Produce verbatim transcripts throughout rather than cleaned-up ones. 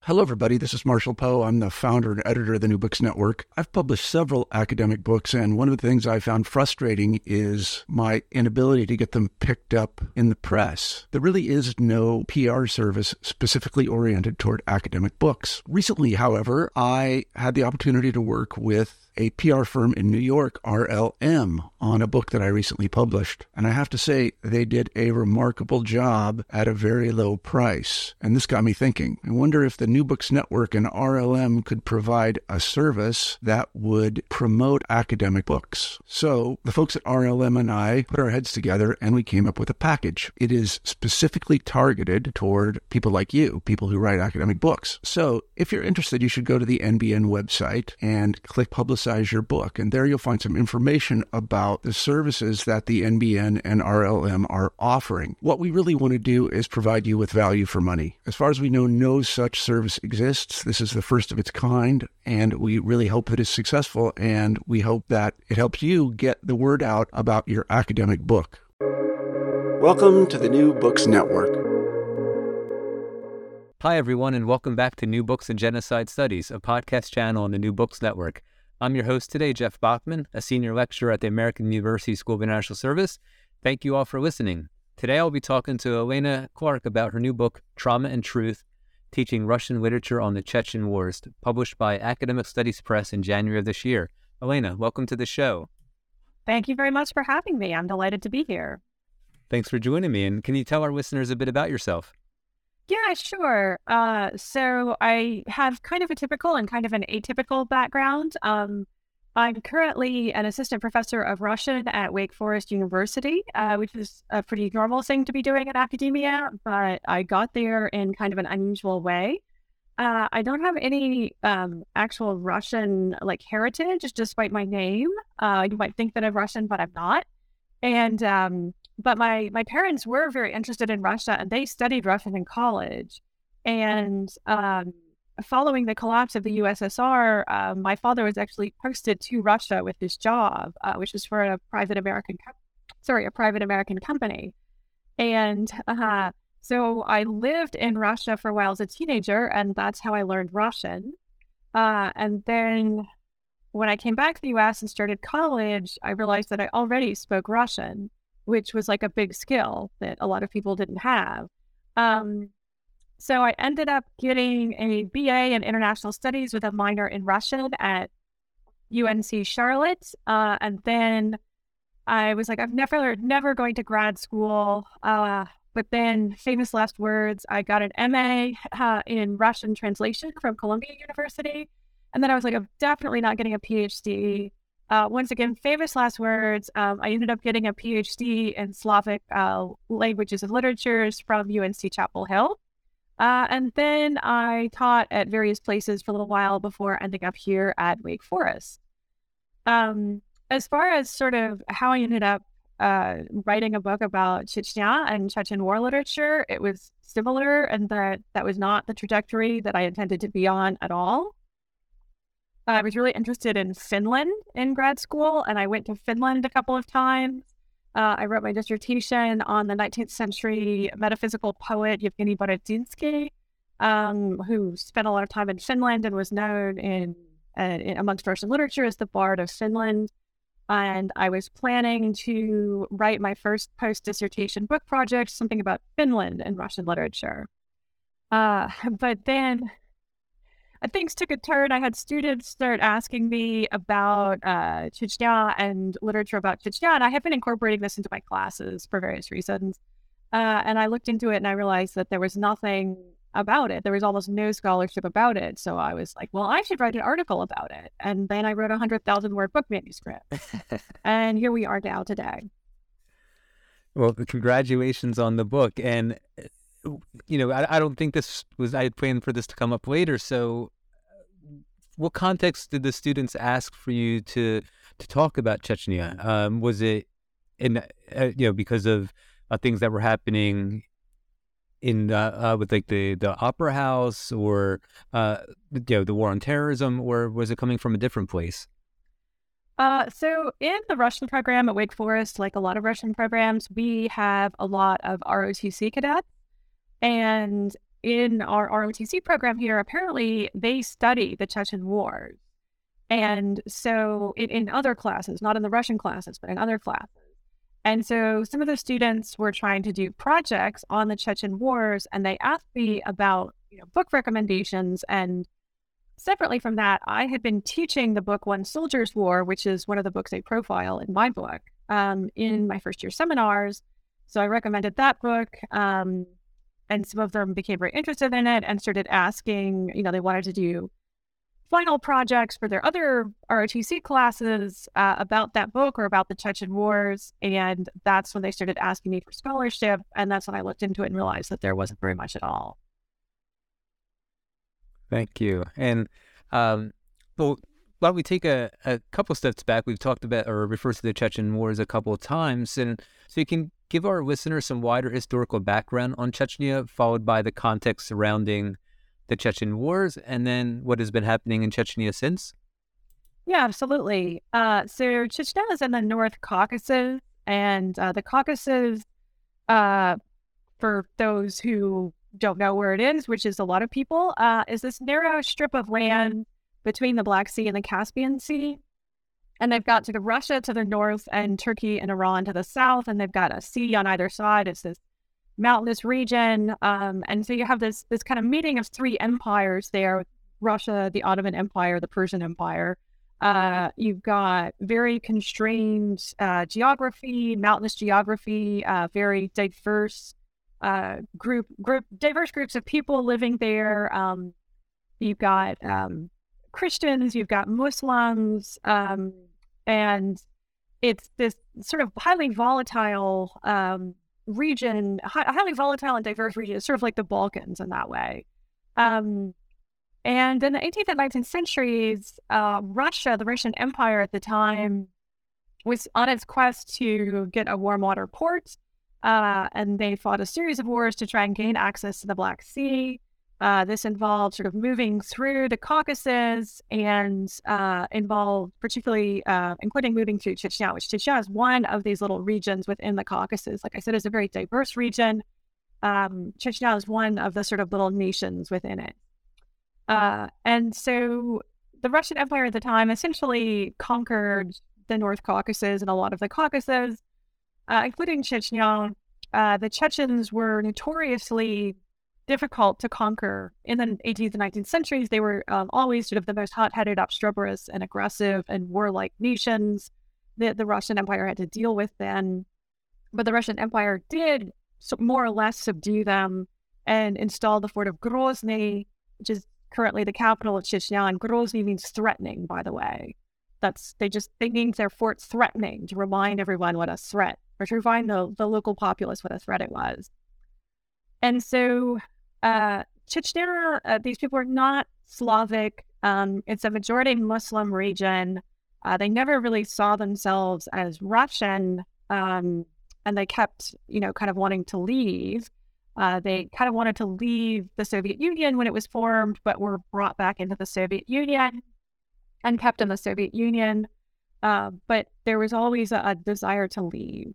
Hello, everybody. This is Marshall Poe. I'm the founder and editor of the New Books Network. I've published several academic books, and one of the things I found frustrating is my inability to get them picked up in the press. There really is no P R service specifically oriented toward academic books. Recently, however, I had the opportunity to work with a P R firm in New York, R L M, on a book that I recently published. And I have to say, they did a remarkable job at a very low price. And this got me thinking. I wonder if the New Books Network and R L M could provide a service that would promote academic books. So the folks at R L M and I put our heads together and we came up with a package. It is specifically targeted toward people like you, people who write academic books. So if you're interested, you should go to the N B N website and click Publicize your book. And there you'll find some information about the services that the N B N and R L M are offering. What we really want to do is provide you with value for money. As far as we know, no such service exists. This is the first of its kind, and we really hope that it's successful, and we hope that it helps you get the word out about your academic book. Welcome to the New Books Network. Hi, everyone, and welcome back to New Books and Genocide Studies, a podcast channel on the New Books Network. I'm your host today, Jeff Bachman, a senior lecturer at the American University School of International Service. Thank you all for listening. Today I'll be talking to Elena Clark about her new book, Trauma and Truth, Teaching Russian Literature on the Chechen Wars, published by Academic Studies Press in January of this year. Elena, welcome to the show. Thank you very much for having me. I'm delighted to be here. Thanks for joining me. And can you tell our listeners a bit about yourself? Yeah, sure. Uh, so I have kind of a typical and kind of an atypical background. Um, I'm currently an assistant professor of Russian at Wake Forest University, uh, which is a pretty normal thing to be doing in academia, but I got there in kind of an unusual way. Uh, I don't have any um, actual Russian like heritage, despite my name. Uh, you might think that I'm Russian, but I'm not. And um, but my my parents were very interested in Russia, and they studied Russian in college. And um, following the collapse of the U S S R, uh, my father was actually posted to Russia with his job, uh, which was for a private American, co- sorry, a private American company. And uh, so I lived in Russia for a while as a teenager, and that's how I learned Russian. Uh, and then when I came back to the U S and started college, I realized that I already spoke Russian, which was like a big skill that a lot of people didn't have. Um, so I ended up getting a B A in International Studies with a minor in Russian at U N C Charlotte. Uh, and then I was like, I'm never, never going to grad school. Uh, but then, famous last words, I got an M A uh, in Russian translation from Columbia University. And then I was like, I'm definitely not getting a PhD. Uh, once again, famous last words, um, I ended up getting a PhD in Slavic uh, languages and literatures from U N C Chapel Hill. Uh, and then I taught at various places for a little while before ending up here at Wake Forest. Um, as far as sort of how I ended up uh, writing a book about Chechnya and Chechen war literature, it was similar in that that was not the trajectory that I intended to be on at all. I was really interested in Finland in grad school, and I went to Finland a couple of times. Uh, I wrote my dissertation on the nineteenth century metaphysical poet Yevgeny Borodzinsky, um, who spent a lot of time in Finland and was known in, uh, in amongst Russian literature as the Bard of Finland. And I was planning to write my first post-dissertation book project, something about Finland and Russian literature. Uh, but then things took a turn. I had students start asking me about uh, Chechnya and literature about Chechnya, and I have been incorporating this into my classes for various reasons. Uh, and I looked into it, and I realized that there was nothing about it. There was almost no scholarship about it. So I was like, well, I should write an article about it. And then I wrote a one hundred thousand word book manuscript. And here we are now today. Well, congratulations on the book. And you know, I, I don't think this was, I had planned for this to come up later. So what context did the students ask for you to to talk about Chechnya? Um, was it, in uh, you know, because of uh, things that were happening in uh, uh, with like the, the opera house or, uh, you know, the war on terrorism, or was it coming from a different place? Uh, so in the Russian program at Wake Forest, like a lot of Russian programs, we have a lot of R O T C cadets. And in our R O T C program here, apparently they study the Chechen Wars. And so in, in other classes, not in the Russian classes, but in other classes. And so some of the students were trying to do projects on the Chechen Wars, and they asked me about, you know, book recommendations. And separately from that, I had been teaching the book One Soldier's War, which is one of the books I profile in my book, um, in my first year seminars. So I recommended that book, um, and some of them became very interested in it and started asking, you know, they wanted to do final projects for their other R O T C classes uh, about that book or about the Chechen Wars. And that's when they started asking me for scholarship. And that's when I looked into it and realized that there wasn't very much at all. Thank you. And um, well, why don't we take a, a couple steps back? We've talked about or referred to the Chechen Wars a couple of times. And so you can give our listeners some wider historical background on Chechnya, followed by the context surrounding the Chechen Wars, and then what has been happening in Chechnya since? Yeah, absolutely. Uh, so Chechnya is in the North Caucasus, and uh, the Caucasus, uh, for those who don't know where it is, which is a lot of people, uh, is this narrow strip of land between the Black Sea and the Caspian Sea. And they've got sort of Russia to the north and Turkey and Iran to the south, and they've got a sea on either side. It's this mountainous region, um, and so you have this this kind of meeting of three empires there: Russia, the Ottoman Empire, the Persian Empire. Uh, you've got very constrained uh, geography, mountainous geography, uh, very diverse uh, group group diverse groups of people living there. Um, you've got um, Christians, you've got Muslims, um, and it's this sort of highly volatile Um, region, highly volatile and diverse region. It's sort of like the Balkans in that way. Um, and in the eighteenth and nineteenth centuries, uh, Russia, the Russian Empire at the time, was on its quest to get a warm water port, uh, and they fought a series of wars to try and gain access to the Black Sea. Uh, this involved sort of moving through the Caucasus and uh, involved particularly, uh, including moving through Chechnya, which Chechnya is one of these little regions within the Caucasus. Like I said, it's a very diverse region. Um, Chechnya is one of the sort of little nations within it. Uh, and so the Russian Empire at the time essentially conquered the North Caucasus and a lot of the Caucasus, uh, including Chechnya. Uh, the Chechens were notoriously difficult to conquer in the eighteenth and nineteenth centuries. They were um, always sort of the most hot-headed, obstreperous, and aggressive and warlike nations that the Russian Empire had to deal with then. But the Russian Empire did so more or less subdue them and install the fort of Grozny, which is currently the capital of Chechnya. And Grozny means threatening, by the way. That's they just they named their fort threatening to remind everyone what a threat, or to remind the, the local populace what a threat it was. And so uh, Chechnya, uh, these people are not Slavic. Um, it's a majority Muslim region. Uh, they never really saw themselves as Russian, um, and they kept, you know, kind of wanting to leave. Uh, they kind of wanted to leave the Soviet Union when it was formed, but were brought back into the Soviet Union and kept in the Soviet Union. Uh, but there was always a, a desire to leave.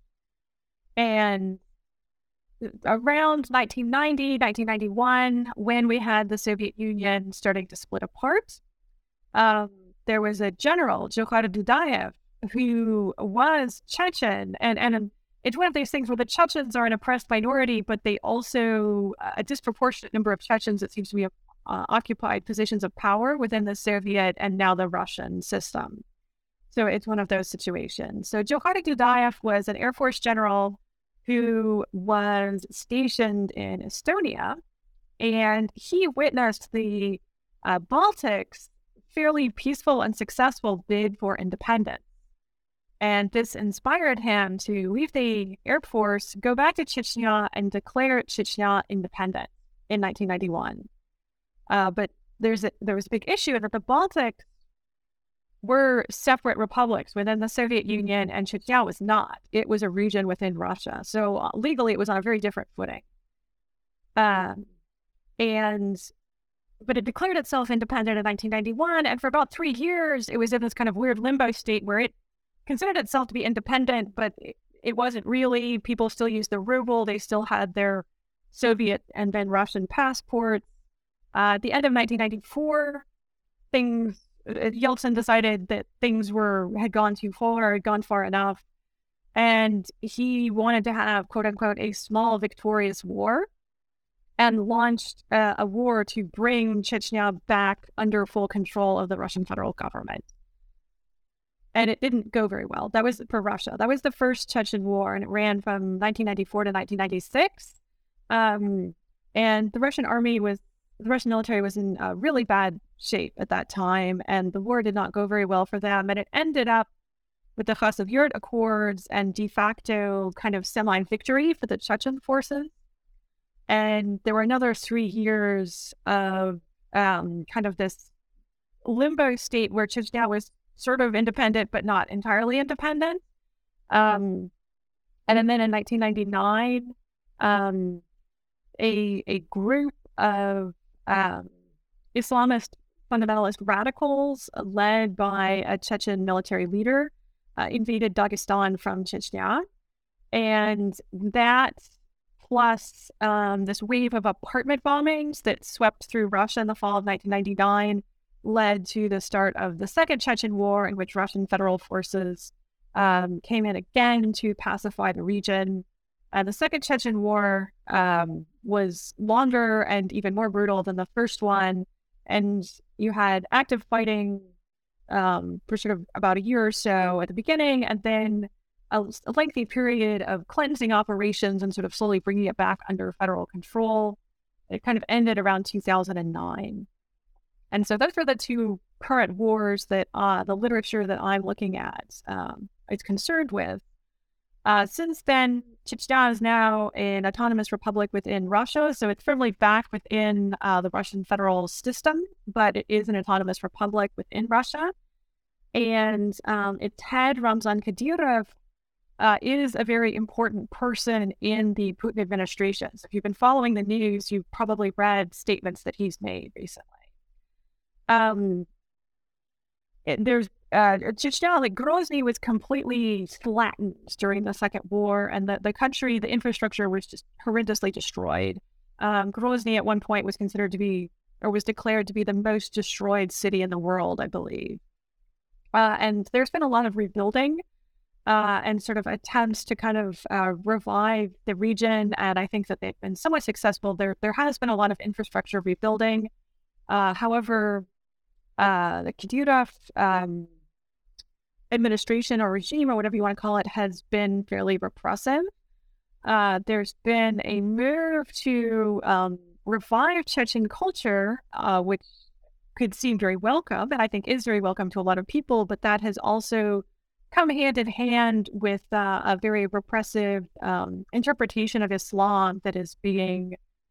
And around nineteen ninety, nineteen ninety-one, when we had the Soviet Union starting to split apart, um, there was a general, Djokhar Dudayev, who was Chechen. And, and it's one of those things where the Chechens are an oppressed minority, but they also, a disproportionate number of Chechens, it seems to be, uh, occupied positions of power within the Soviet and now the Russian system. So it's one of those situations. So Djokhar Dudayev was an Air Force general who was stationed in Estonia, and he witnessed the uh, Baltics' fairly peaceful and successful bid for independence. And this inspired him to leave the Air Force, go back to Chechnya, and declare Chechnya independent in nineteen ninety-one. Uh, but there's a, there was a big issue that the Baltics were separate republics within the Soviet Union, and Chechnya was not. It was a region within Russia. So uh, legally, it was on a very different footing. Um, and but it declared itself independent in nineteen ninety-one, and for about three years, it was in this kind of weird limbo state where it considered itself to be independent, but it, it wasn't really. People still used the ruble. They still had their Soviet and then Russian passports. Uh, at the end of nineteen ninety-four, things Yeltsin decided that things were had gone too far, had gone far enough, and he wanted to have, quote unquote, a small victorious war, and launched uh, a war to bring Chechnya back under full control of the Russian federal government. And it didn't go very well. That was for Russia. That was the first Chechen war, and it ran from nineteen ninety-four to nineteen ninety-six. Um, and the Russian army was, the Russian military was in uh, really bad shape at that time, and the war did not go very well for them. And it ended up with the Khasavurt Accords and de facto kind of semi-victory for the Chechen forces. And there were another three years of um, kind of this limbo state where Chechnya was sort of independent, but not entirely independent. Um, and then in nineteen ninety-nine, um, a a group of um, Islamist fundamentalist radicals led by a Chechen military leader uh, invaded Dagestan from Chechnya. And that, plus um, this wave of apartment bombings that swept through Russia in the fall of nineteen ninety-nine, led to the start of the Second Chechen War, in which Russian federal forces um, came in again to pacify the region. Uh, the Second Chechen War um, was longer and even more brutal than the first one, and you had active fighting um, for sort of about a year or so at the beginning, and then a, a lengthy period of cleansing operations and sort of slowly bringing it back under federal control. It kind of ended around two thousand nine. And so those are the two current wars that uh, the literature that I'm looking at um, is concerned with. Uh, since then, Chechnya is now an autonomous republic within Russia, so it's firmly back within uh, the Russian federal system, but it is an autonomous republic within Russia. And um, its head, Ramzan Kadyrov, uh, is a very important person in the Putin administration. So if you've been following the news, you've probably read statements that he's made recently. Um, it, there's uh, Chechnya, like Grozny, was completely flattened during the Second War, and the, the country, the infrastructure was just horrendously destroyed. Um, Grozny at one point was considered to be, or was declared to be the most destroyed city in the world, I believe. Uh, and there's been a lot of rebuilding uh, and sort of attempts to kind of uh, revive the region, and I think that they've been somewhat successful. There, there has been a lot of infrastructure rebuilding. Uh, however, Uh, the Kadyrov um, administration or regime, or whatever you want to call it, has been fairly repressive. Uh, there's been a move to um, revive Chechen culture, uh, which could seem very welcome, and I think is very welcome to a lot of people, but that has also come hand in hand with uh, a very repressive um, interpretation of Islam that is being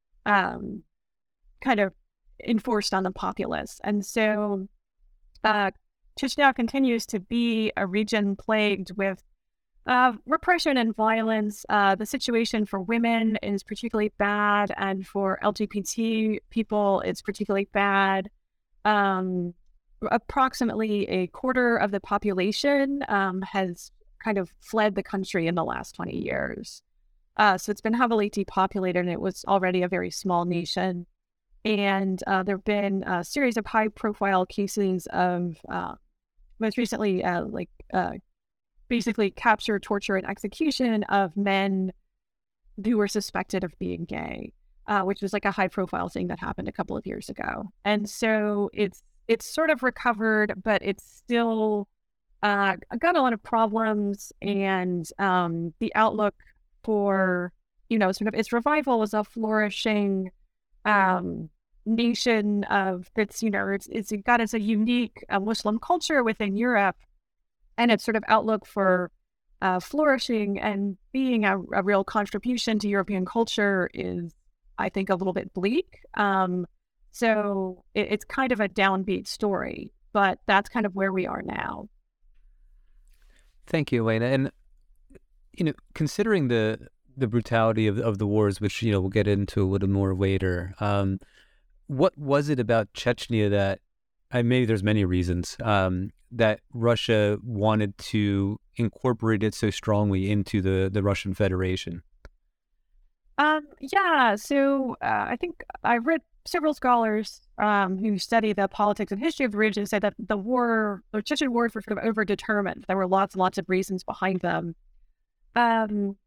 um, kind of enforced on the populace. And so uh, Chechnya continues to be a region plagued with uh, repression and violence. Uh, the situation for women is particularly bad, and for L G B T people, it's particularly bad. Um, approximately a quarter of the population um, has kind of fled the country in the last twenty years. Uh, so it's been heavily depopulated, and it was already a very small nation. And uh, there have been a series of high-profile cases of, uh, most recently, uh, like uh, basically capture, torture, and execution of men who were suspected of being gay, uh, which was like a high-profile thing that happened a couple of years ago. And so it's it's sort of recovered, but it's still uh, got a lot of problems, and um, the outlook for, you know, sort of its revival as a flourishing um, nation of it's, you know, it's, it's got its a unique uh, Muslim culture within Europe, and its sort of outlook for uh, flourishing and being a, a real contribution to European culture is, I think, a little bit bleak. Um, so it, it's kind of a downbeat story, but that's kind of where we are now. Thank you, Elena. And, you know, considering the the brutality of of the wars, which, you know, we'll get into a little more later, um, what was it about Chechnya that, I maybe there's many reasons, um, that Russia wanted to incorporate it so strongly into the, the Russian Federation? Um, yeah, so uh, I think I read several scholars um, who study the politics and history of the region say that the war, the Chechen wars were sort of overdetermined. There were lots and lots of reasons behind them. Um,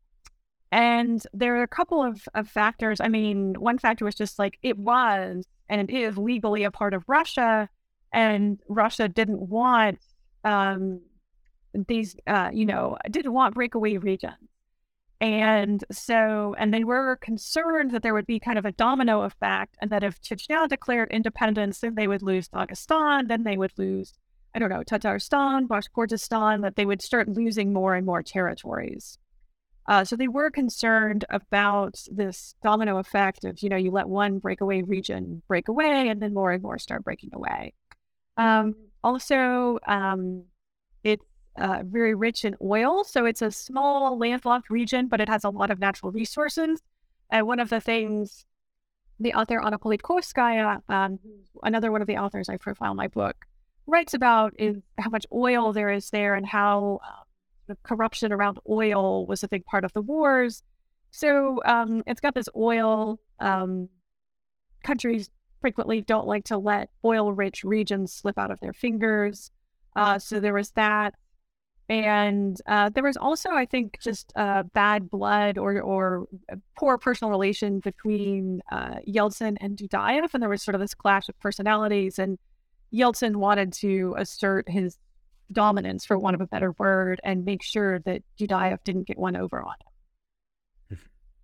and there are a couple of, of factors. I mean, one factor was just like it was and it is legally a part of Russia, and Russia didn't want um, these, uh, you know, didn't want breakaway regions. And so, and they were concerned that there would be kind of a domino effect, and that if Chechnya declared independence, then they would lose Dagestan, then they would lose, I don't know, Tatarstan, Bashkortostan, that they would start losing more and more territories. Uh, so they were concerned about this domino effect of, you know, you let one breakaway region break away, and then more and more start breaking away. Um, also, um, it's uh, very rich in oil. So it's a small landlocked region, but it has a lot of natural resources. And one of the things the author Anna Politkovskaya, um, another one of the authors I profile in my book, writes about is how much oil there is there, and how uh, the corruption around oil was a big part of the wars. So um, it's got this oil. Um, countries frequently don't like to let oil-rich regions slip out of their fingers. Uh, so there was that. And uh, there was also, I think, just uh, bad blood or or poor personal relation between uh, Yeltsin and Dudayev. And there was sort of this clash of personalities. And Yeltsin wanted to assert his dominance, for want of a better word, and make sure that Dudayev didn't get one over on him.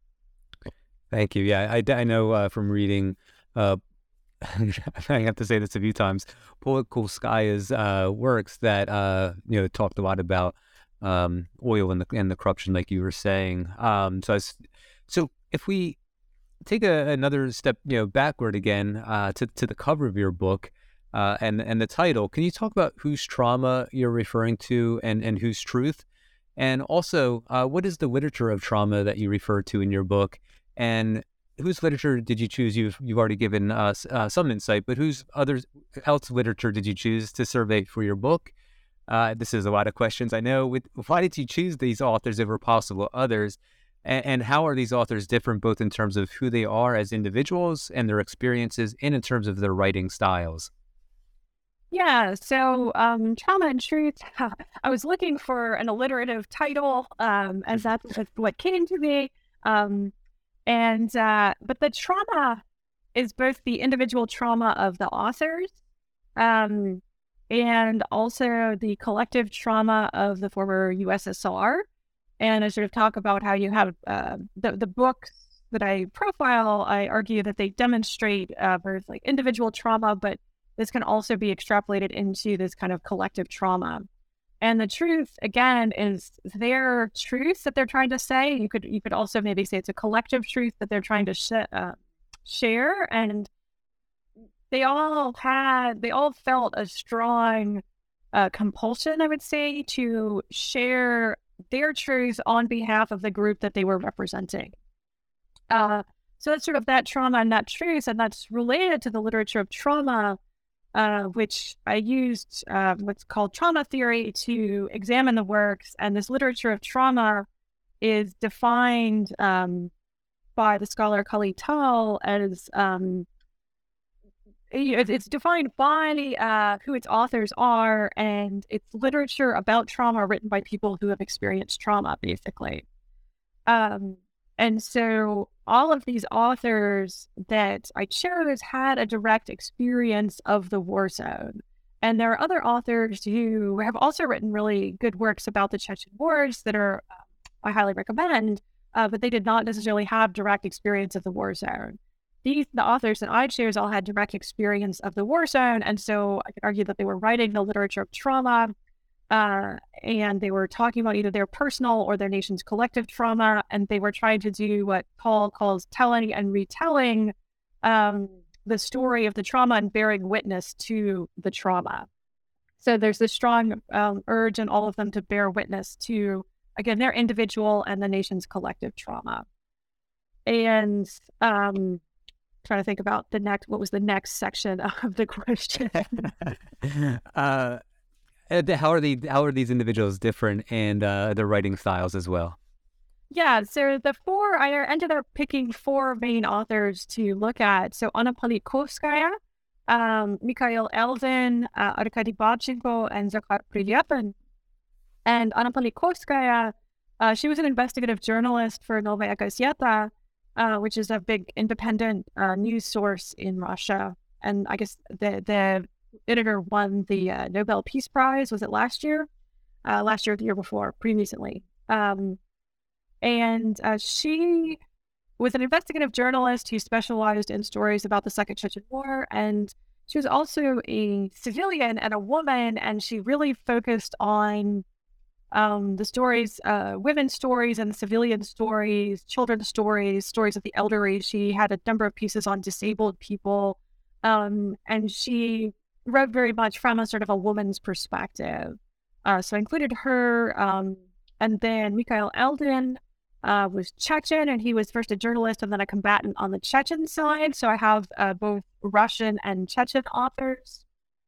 Thank you. Yeah, I, I know uh, from reading, uh, I have to say this a few times, Politkovskaya's uh, works that, uh, you know, talked a lot about um, oil and the, and the corruption, like you were saying. Um, so, I was, so if we take a, another step, you know, backward again uh, to, to the cover of your book uh, and, and the title, can you talk about whose trauma you're referring to and, and whose truth? And also, uh, what is the literature of trauma that you refer to in your book? And whose literature did you choose? You've you've already given us uh, some insight, but whose other else literature did you choose to survey for your book? Uh, this is a lot of questions, I know. With, why did you choose these authors over possible others? And, and how are these authors different, both in terms of who they are as individuals and their experiences, and in terms of their writing styles? Yeah, so um, Trauma and Truth, I was looking for an alliterative title, um, and that's what came to me. Um, And, uh, but the trauma is both the individual trauma of the authors um, and also the collective trauma of the former U S S R. And I sort of talk about how you have uh, the, the books that I profile, I argue that they demonstrate uh, both like individual trauma, but this can also be extrapolated into this kind of collective trauma. And the truth, again, is their truth that they're trying to say. You could you could also maybe say it's a collective truth that they're trying to sh- uh, share. And they all had, they all felt a strong uh, compulsion, I would say, to share their truth on behalf of the group that they were representing. Uh, so that's sort of that trauma and that truth, and that's related to the literature of trauma. Uh, which I used uh, what's called trauma theory to examine the works. And this literature of trauma is defined um, by the scholar Kali Tal as, um, it's defined by uh, who its authors are, and it's literature about trauma written by people who have experienced trauma, basically. Um, And so all of these authors that I chose had a direct experience of the war zone. And there are other authors who have also written really good works about the Chechen wars that are, uh, I highly recommend, uh, but they did not necessarily have direct experience of the war zone. These, the authors that I chose all had direct experience of the war zone. And so I could argue that they were writing the literature of trauma, Uh, and they were talking about either their personal or their nation's collective trauma, and they were trying to do what Paul calls telling and retelling um, the story of the trauma and bearing witness to the trauma. So there's this strong um, urge in all of them to bear witness to, again, their individual and the nation's collective trauma. And um, trying to think about the next, what was the next section of the question? uh And how are the how are these individuals different, and uh, their writing styles as well? Yeah, so the four, I ended up picking four main authors to look at. So Anna Politkovskaya, um, Mikhail Eldin, uh, Arkady Babchenko, and Zakhar Prilyapin. And Anna Politkovskaya, uh, she was an investigative journalist for Novaya Gazeta, uh, which is a big independent uh, news source in Russia. And I guess the the editor won the uh, Nobel Peace Prize. Was it last year? Uh, last year or the year before, pretty recently. Um, and uh, she was an investigative journalist who specialized in stories about the Second Chechen War. And she was also a civilian and a woman, and she really focused on um, the stories, uh, women's stories and civilian stories, children's stories, stories of the elderly. She had a number of pieces on disabled people. Um, and she wrote very much from a sort of a woman's perspective. Uh, so I included her. Um, and then Mikhail Eldin uh, was Chechen, and he was first a journalist and then a combatant on the Chechen side. So I have uh, both Russian and Chechen authors.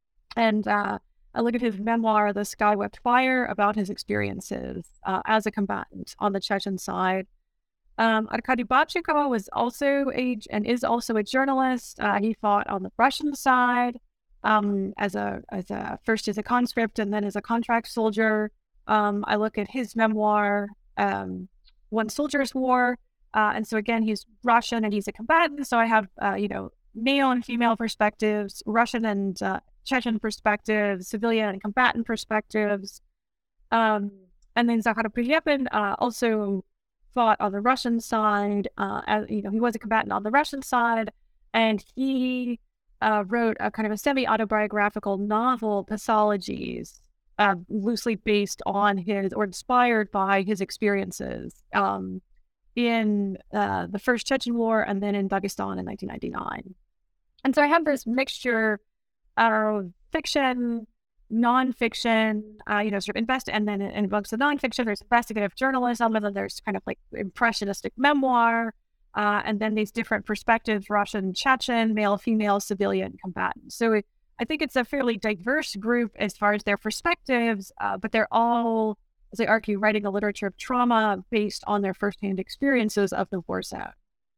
And uh, I look at his memoir, The Sky Wept Fire, about his experiences uh, as a combatant on the Chechen side. Um, Arkady Babchenko was also a, and is also a journalist. Uh, he fought on the Russian side um, as a, as a, first as a conscript and then as a contract soldier. Um, I look at his memoir, um, One Soldier's War. Uh, and so again, he's Russian and he's a combatant. So I have, uh, you know, male and female perspectives, Russian and uh, Chechen perspectives, civilian and combatant perspectives. Um, and then Zakhar Prilyapin uh, also fought on the Russian side. Uh, as, you know, he was a combatant on the Russian side, and he uh, wrote a kind of a semi-autobiographical novel, Pathologies, uh, loosely based on his, or inspired by his experiences um, in uh, the first Chechen War and then in Dagestan in nineteen ninety-nine. And so I have this mixture of fiction, nonfiction, uh, you know, sort of invest, and then in books of nonfiction, there's investigative journalism, and then there's kind of like impressionistic memoir, uh, and then these different perspectives: Russian, Chechen, male, female, civilian, combatant. So it, I think it's a fairly diverse group as far as their perspectives, uh, but they're all, as I argue, writing a literature of trauma based on their firsthand experiences of the war zone.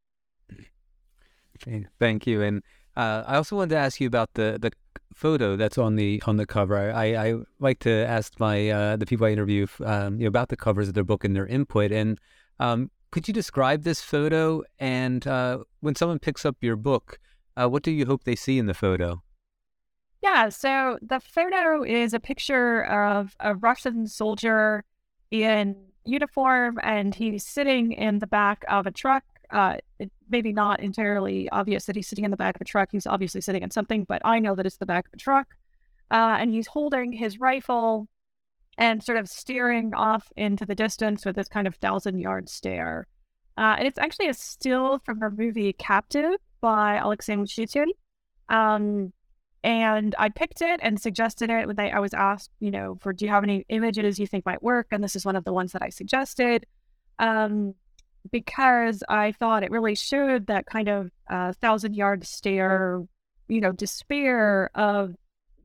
Okay, thank you. And uh, I also wanted to ask you about the the photo that's on the on the cover. I, I like to ask my uh, the people I interview um, you know, about the covers of their book and their input. And um, could you describe this photo? And uh, when someone picks up your book, uh, what do you hope they see in the photo? Yeah, so the photo is a picture of a Russian soldier in uniform, and he's sitting in the back of a truck. Uh, it maybe not entirely obvious that he's sitting in the back of a truck. He's obviously sitting in something, but I know that it's the back of a truck. Uh, and he's holding his rifle and sort of staring off into the distance with this kind of thousand-yard stare. Uh, and it's actually a still from her movie Captive by Alexei Mshutin. Um, and I picked it and suggested it when they, I was asked, you know, for, do you have any images you think might work? And this is one of the ones that I suggested. Um, because I thought it really showed that kind of uh, thousand-yard stare, you know, despair of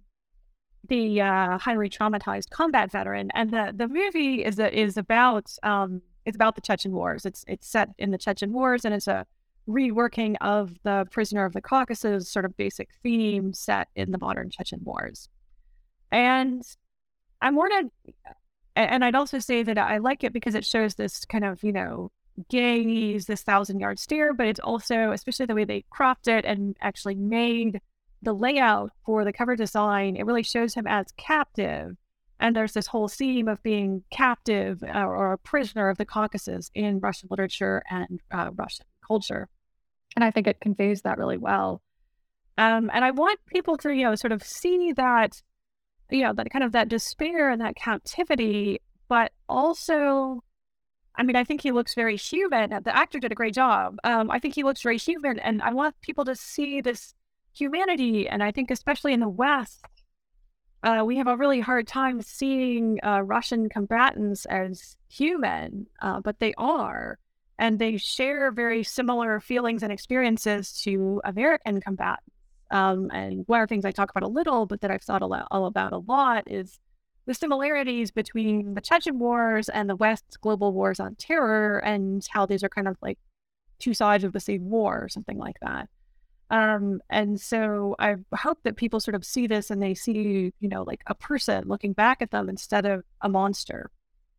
the uh, highly traumatized combat veteran. And the the movie is a, is about um, it's about the Chechen Wars. It's it's set in the Chechen Wars, and it's a reworking of the Prisoner of the Caucasus sort of basic theme set in the modern Chechen Wars. And I wanted, and I'd also say that I like it because it shows this kind of, you know, gaze, this thousand-yard stare, but it's also, especially the way they cropped it and actually made the layout for the cover design, it really shows him as captive. And there's this whole theme of being captive uh, or a prisoner of the Caucasus in Russian literature and uh, Russian culture. And I think it conveys that really well. Um, and I want people to, you know, sort of see that, you know, that kind of that despair and that captivity, but also, I mean, I think he looks very human. The actor did a great job. Um, I think he looks very human, and I want people to see this humanity. And I think especially in the West, uh, we have a really hard time seeing uh, Russian combatants as human, uh, but they are. And they share very similar feelings and experiences to American combatants. Um, and one of the things I talk about a little, but that I've thought a lot, all about a lot is the similarities between the Chechen Wars and the West's global wars on terror, and how these are kind of like two sides of the same war or something like that. Um, and so I hope that people sort of see this and they see, you know, like a person looking back at them instead of a monster.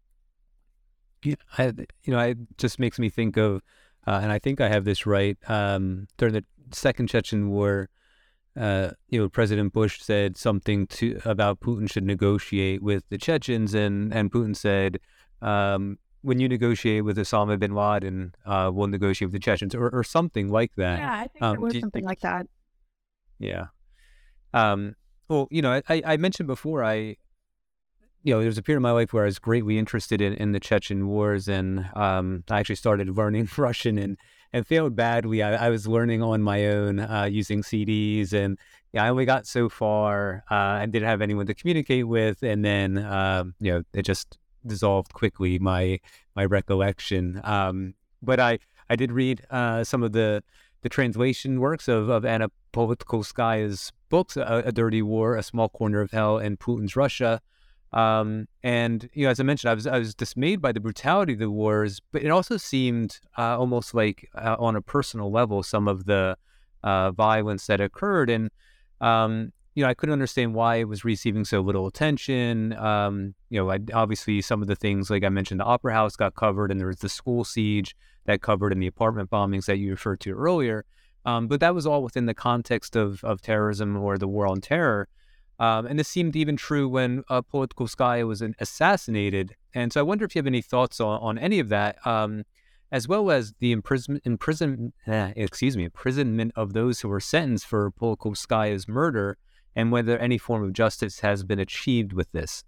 Yeah, I, you know, it just makes me think of, uh, and I think I have this right, um, during the Second Chechen War, uh, you know, President Bush said something to about Putin should negotiate with the Chechens, and, and Putin said, um, when you negotiate with Osama bin Laden, uh, we'll negotiate with the Chechens, or, or something like that. Yeah, I think um, it was do, something like that. Yeah. Um, well, you know, I, I mentioned before, I, you know, there was a period in my life where I was greatly interested in, in the Chechen Wars, and um, I actually started learning Russian and, and failed badly. I, I was learning on my own uh, using C Ds, and yeah, I only got so far. Uh, I didn't have anyone to communicate with, and then um, you know, it just dissolved quickly, my my recollection. Um, but I I did read uh, some of the the translation works of of Anna Politkovskaya's books, a, a Dirty War, A Small Corner of Hell, and Putin's Russia. Um, and, you know, as I mentioned, I was, I was dismayed by the brutality of the wars, but it also seemed, uh, almost like, uh, on a personal level, some of the, uh, violence that occurred. And, um, you know, I couldn't understand why it was receiving so little attention. Um, you know, I, obviously some of the things, like I mentioned, the Opera House got covered, and there was the school siege that covered, and the apartment bombings that you referred to earlier. Um, but that was all within the context of, of terrorism or the war on terror. Um, and this seemed even true when uh, Politkovskaya was assassinated. And so I wonder if you have any thoughts on, on any of that, um, as well as the imprison, imprison, eh, excuse me, imprisonment of those who were sentenced for Politkovskaya's murder, and whether any form of justice has been achieved with this.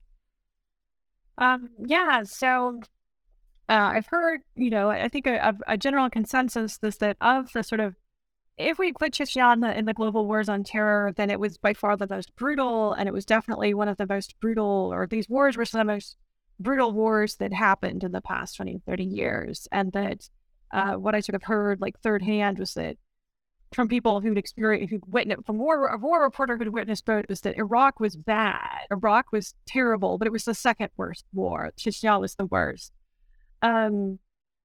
Um, yeah, so uh, I've heard, you know, I think a, a general consensus is that of the sort of, if we put Chechnya in the, in the global wars on terror, then it was by far the most brutal, and it was definitely one of the most brutal, or these wars were some of the most brutal wars that happened in the past twenty, thirty years. And that uh, what I sort of heard like third hand was that from people who'd experienced, who'd witnessed, from war, a war reporter who'd witnessed both, was that Iraq was bad. Iraq was terrible, but it was the second worst war. Chechnya was the worst. Um,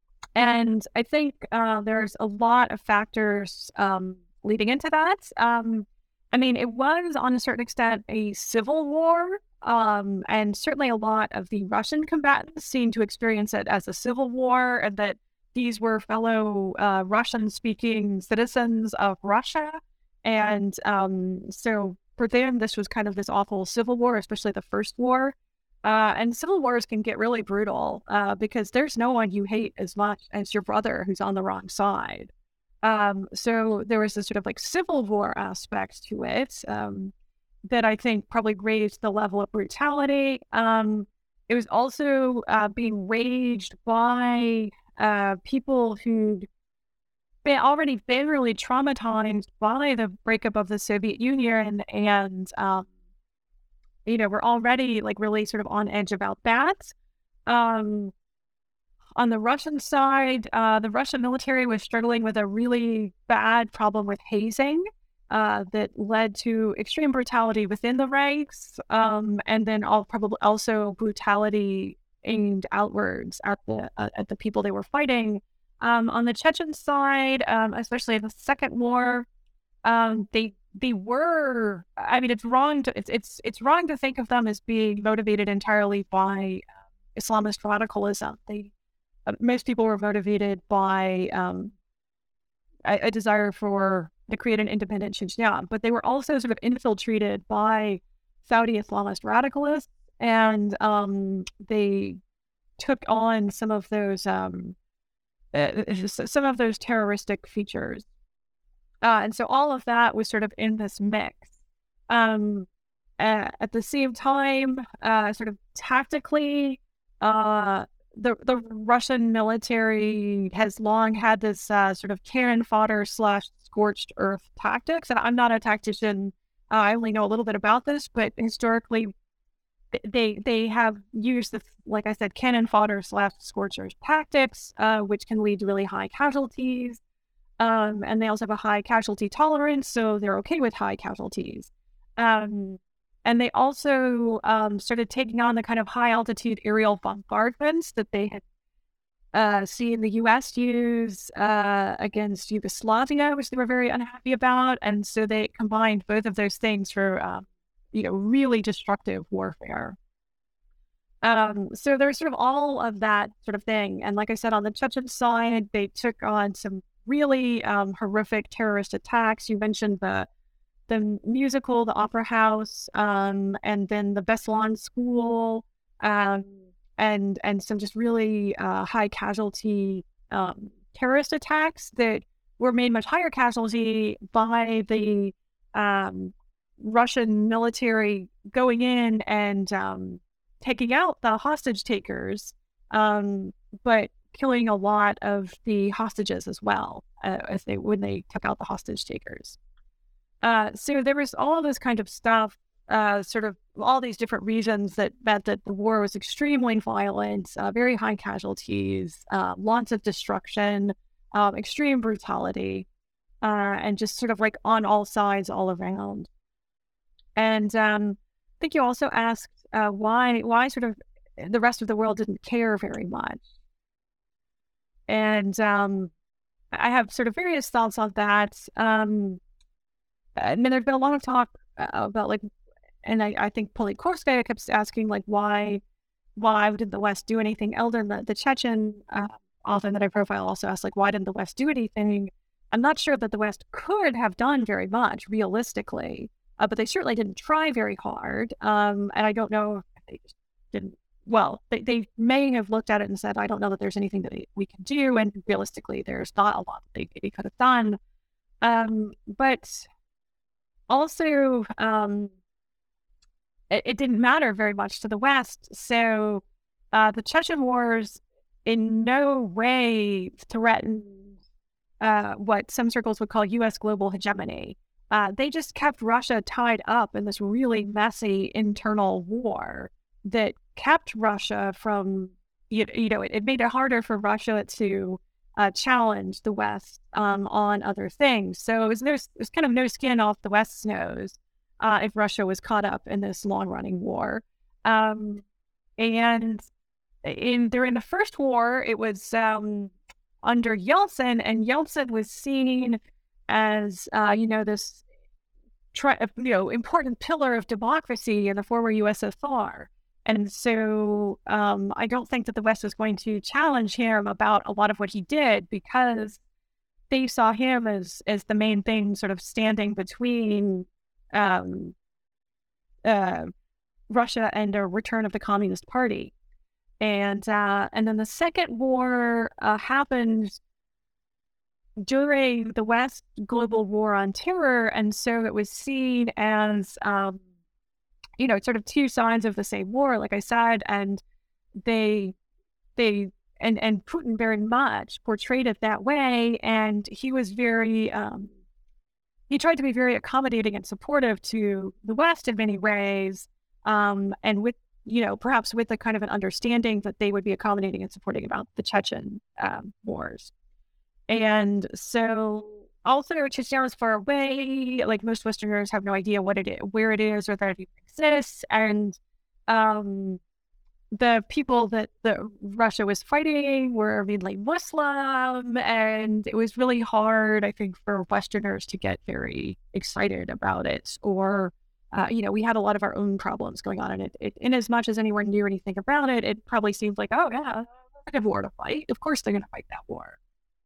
And I think uh, there's a lot of factors um, leading into that. Um, I mean, it was, on a certain extent, a civil war, um, and certainly a lot of the Russian combatants seemed to experience it as a civil war, and that these were fellow uh, Russian-speaking citizens of Russia. And um, so for them, this was kind of this awful civil war, especially the first war. Uh, and civil wars can get really brutal uh, because there's no one you hate as much as your brother who's on the wrong side. Um, so there was this sort of like civil war aspect to it um, that I think probably raised the level of brutality. Um, it was also uh, being waged by uh, people who'd been already been really traumatized by the breakup of the Soviet Union, and um, you know, we're already like really sort of on edge about that. Um, on the Russian side, uh, the Russian military was struggling with a really bad problem with hazing uh, that led to extreme brutality within the ranks, um, and then all probably also brutality aimed outwards at the uh, at the people they were fighting. Um, on the Chechen side, um, especially in the second war, um, they they were. I mean, it's wrong to it's it's it's wrong to think of them as being motivated entirely by uh, Islamist radicalism. They uh, most people were motivated by um, a, a desire for to create an independent Chechnya, but they were also sort of infiltrated by Saudi Islamist radicalists, and um, they took on some of those um, uh, some of those terroristic features. Uh, and so all of that was sort of in this mix. Um, uh, at the same time, uh, sort of tactically, uh, the the Russian military has long had this uh, sort of cannon fodder slash scorched earth tactics. And I'm not a tactician. Uh, I only know a little bit about this, but historically, they they have used this, like I said, cannon fodder slash scorched earth tactics, uh, which can lead to really high casualties. Um, and they also have a high casualty tolerance, so they're okay with high casualties. Um, And they also um, started taking on the kind of high altitude aerial bombardments that they had uh, seen the U S use uh, against Yugoslavia, which they were very unhappy about. And so they combined both of those things for, um, you know, really destructive warfare. Um, so there's sort of all of that sort of thing. And like I said, on the Chechen side, they took on some really um, horrific terrorist attacks. You mentioned the the musical, the Opera House, um, and then the Beslan School, um, and and some just really uh, high casualty um, terrorist attacks that were made much higher casualty by the um, Russian military going in and um, taking out the hostage takers, um, but killing a lot of the hostages as well uh, as they when they took out the hostage takers. Uh, so there was all this kind of stuff, uh, sort of all these different reasons that meant that the war was extremely violent, uh, very high casualties, uh, lots of destruction, um, extreme brutality, uh, and just sort of like on all sides, all around. And um, I think you also asked uh, why why sort of the rest of the world didn't care very much. And um, I have sort of various thoughts on that. Um, I mean, there's been a lot of talk about like, and I, I think Politkovskaya kept asking like, why, why didn't the West do anything? Eldon, the, the Chechen uh, author that I profile, also asked like, why didn't the West do anything? I'm not sure that the West could have done very much realistically, uh, but they certainly didn't try very hard. Um, and I don't know if they just didn't. Well, they, they may have looked at it and said, I don't know that there's anything that we can do. And realistically, there's not a lot that they maybe could have done. Um, but also, um, it, it didn't matter very much to the West. So uh, the Chechen Wars in no way threatened uh, what some circles would call U S global hegemony. Uh, they just kept Russia tied up in this really messy internal war that kept Russia from, you, you know, it, it made it harder for Russia to uh, challenge the West um, on other things. So it was, there's, there's kind of no skin off the West's nose uh, if Russia was caught up in this long-running war. Um, and in during the first war, it was um, under Yeltsin, and Yeltsin was seen as, uh, you know, this tri- you know, important pillar of democracy in the former U S S R. And so um, I don't think that the West was going to challenge him about a lot of what he did, because they saw him as as the main thing sort of standing between um, uh, Russia and a return of the Communist Party. And uh, and then the second war uh, happened during the West global war on terror. And so it was seen as... Um, you know, it's sort of two sides of the same war, like I said, and they, they, and, and Putin very much portrayed it that way. And he was very, um, he tried to be very accommodating and supportive to the West in many ways. Um, and with, you know, perhaps with a kind of an understanding that they would be accommodating and supporting about the Chechen um, wars. And so, also, Chechnya is far away. Like, most Westerners have no idea what it is, where it is, or that it even exists. And um, the people that the Russia was fighting were mainly Muslim, and it was really hard, I think, for Westerners to get very excited about it. Or, uh, you know, we had a lot of our own problems going on in it. it. In as much as anyone knew anything about it, it probably seemed like, oh yeah, they have a war to fight. Of course, they're going to fight that war.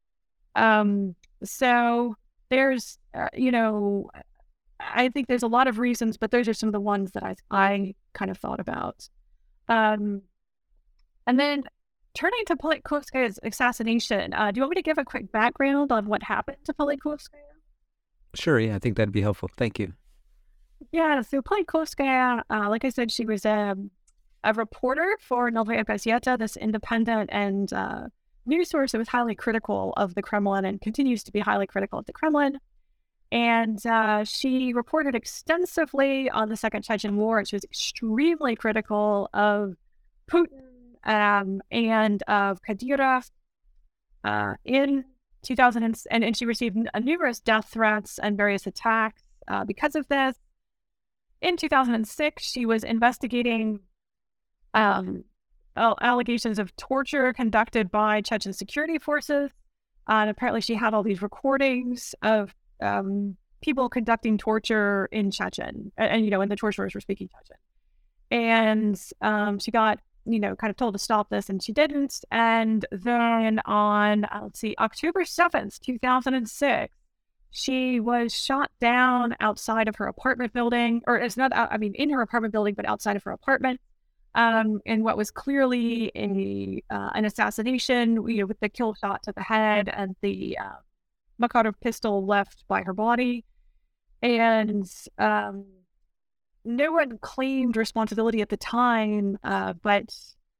Um. So there's, uh, you know, I think there's a lot of reasons, but those are some of the ones that I I kind of thought about. Um, and then turning to Politkovskaya's assassination, uh, do you want me to give a quick background on what happened to Politkovskaya? Sure, yeah, I think that'd be helpful. Thank you. Yeah, so Politkovskaya, uh, like I said, she was a, a reporter for Novaya Gazeta, this independent and uh, news source that was highly critical of the Kremlin and continues to be highly critical of the Kremlin. And uh, she reported extensively on the Second Chechen War, and she was extremely critical of Putin um, and of Kadyrov uh, in two thousand. And, and she received n- numerous death threats and various attacks uh, because of this. in two thousand six, she was investigating um, allegations of torture conducted by Chechen security forces. Uh, and apparently she had all these recordings of um, people conducting torture in Chechen. And, and, you know, and the torturers were speaking Chechen. And um, she got, you know, kind of told to stop this, and she didn't. And then on, uh, let's see, October seventh, two thousand six, she was shot down outside of her apartment building, or it's not, I mean, in her apartment building, but outside of her apartment, um, in what was clearly a, uh, an assassination, you know, with the kill shot to the head and the uh, Makarov pistol left by her body. And um, no one claimed responsibility at the time, uh, but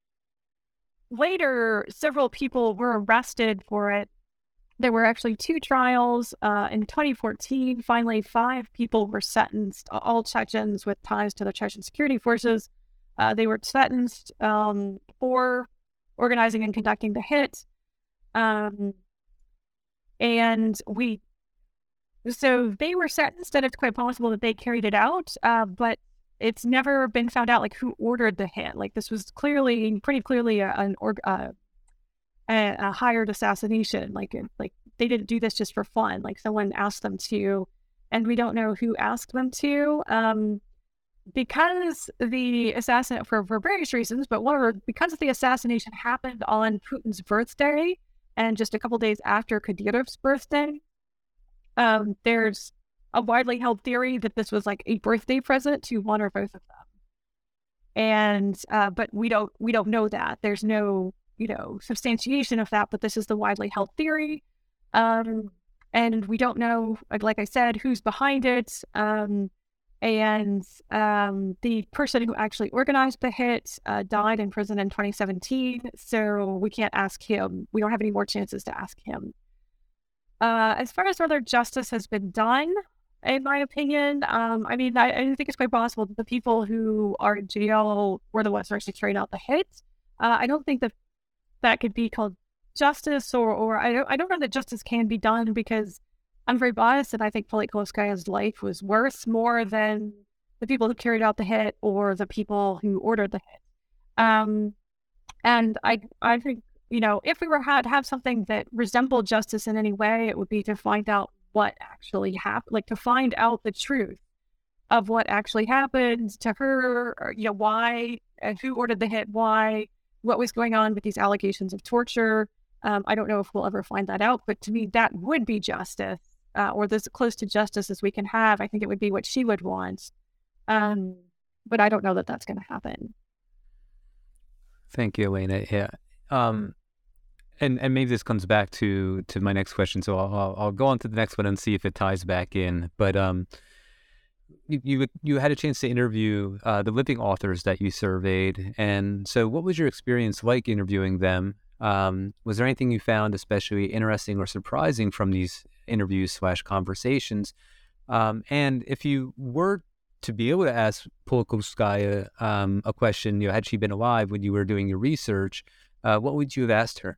later, several people were arrested for it. There were actually two trials. Uh, in twenty fourteen, finally, five people were sentenced, all Chechens with ties to the Chechen security forces. Uh, they were sentenced um, for organizing and conducting the hit. Um, and we, so they were sentenced, and it's quite possible that they carried it out, uh, but it's never been found out, like, who ordered the hit. Like, this was clearly, pretty clearly a, an org, uh, a, a hired assassination. Like, like they didn't do this just for fun. Like, someone asked them to, and we don't know who asked them to, um, because the assassin for, for various reasons, but one of because the assassination happened on Putin's birthday and just a couple days after Kadyrov's birthday. Um, there's a widely held theory that this was like a birthday present to one or both of them. And, uh, but we don't, we don't know that. There's no, you know, substantiation of that, but this is the widely held theory. Um, and we don't know, like I said, who's behind it. Um, and, um, the person who actually organized the hit, uh, died in prison in twenty seventeen. So we can't ask him. We don't have any more chances to ask him. Uh, as far as whether justice has been done, in my opinion, um, I mean, I, I think it's quite possible that the people who are in jail were the ones who actually carried out the hit. Uh, I don't think that that could be called justice, or, or I don't, I don't know that justice can be done, because I'm very biased, and I think Politkovskaya's life was worth more than the people who carried out the hit or the people who ordered the hit. Um, and I, I think, you know, if we were had have something that resembled justice in any way, it would be to find out what actually happened, like to find out the truth of what actually happened to her, or, you know, why, and who ordered the hit, why, what was going on with these allegations of torture. Um, I don't know if we'll ever find that out, but to me, that would be justice, uh, or as close to justice as we can have. I think it would be what she would want. Um, but I don't know that that's going to happen. Thank you, Elena. Yeah. Um, And and maybe this comes back to, to my next question, so I'll, I'll I'll go on to the next one and see if it ties back in. But um, you you, you had a chance to interview uh, the living authors that you surveyed, and so what was your experience like interviewing them? Um, was there anything you found especially interesting or surprising from these interviews slash conversations? Um, and if you were to be able to ask Politkovskaya um, a question, you know, had she been alive when you were doing your research, uh, what would you have asked her?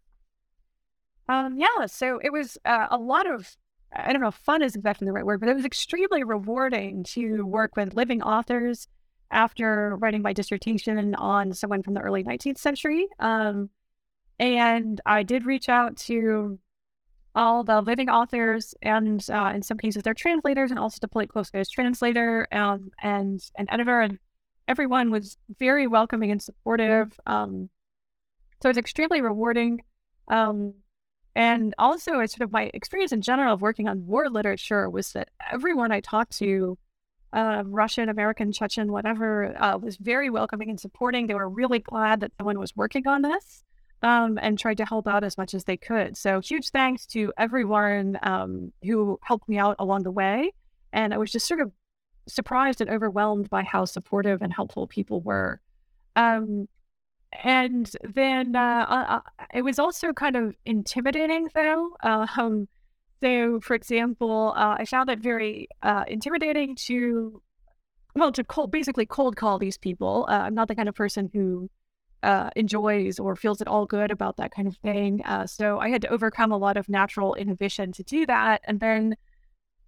Um, yeah, so it was uh, a lot of, I don't know if fun is exactly the right word, but it was extremely rewarding to work with living authors after writing my dissertation on someone from the early nineteenth century. Um, and I did reach out to all the living authors, and uh, in some cases their translators, and also to Politkovskaya's translator um, and an editor, and everyone was very welcoming and supportive. Um, so it's extremely rewarding. Um, And also, it's sort of my experience in general of working on war literature was that everyone I talked to, uh, Russian, American, Chechen, whatever, uh, was very welcoming and supporting. They were really glad that someone was working on this, um, and tried to help out as much as they could. So huge thanks to everyone um, who helped me out along the way. And I was just sort of surprised and overwhelmed by how supportive and helpful people were. Um, And then uh, uh, it was also kind of intimidating, though. Uh, um, so, for example, uh, I found it very uh, intimidating to, well, to cold, basically cold call these people. Uh, I'm not the kind of person who uh, enjoys or feels at all good about that kind of thing. Uh, so I had to overcome a lot of natural inhibition to do that. And then